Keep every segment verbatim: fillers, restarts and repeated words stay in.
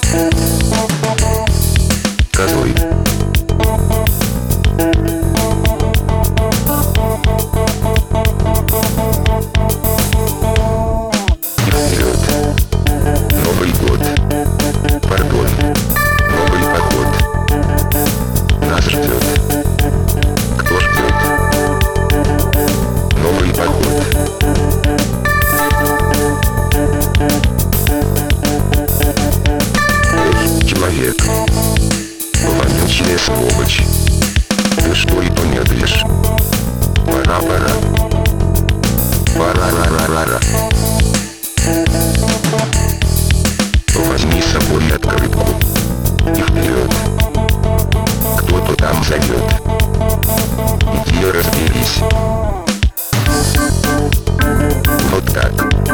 Козлы. И вперед. Новый год. Пардон. Новый поход. Нас ждет. Кто ждет? Новый поход. Эй, человек. Вонючая сволочь. Ты что и то медлишь? Пора, пора. Пора-ра-ра-ра-ра. Возьми с собой открытку. И вперед. Кто-то там зовет. Иди разберись. Вот так.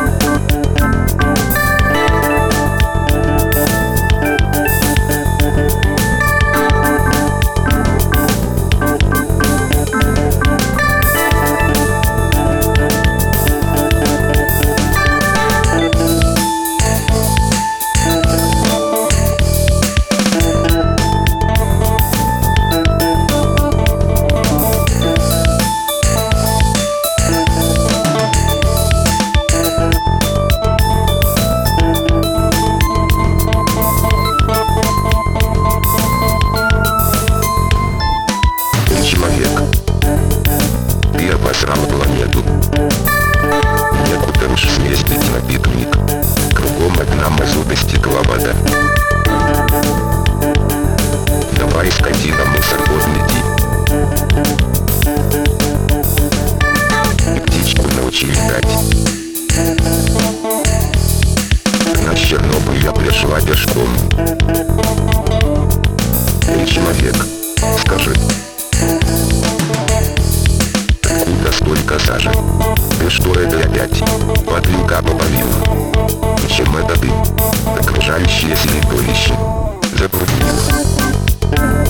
Ты обосрал планету. Некуда уж съездить на пикник. Кругом одна мазута стекловода. Давай сходи на мусорбор иди. И птичку научи летать. Она с Чернобыля пришла пешком. Эй, человек, скажи. Столько сажи. Ты что это опять? Подлюка попалила. И чем это ты? Окружающее средовище. Запрудил.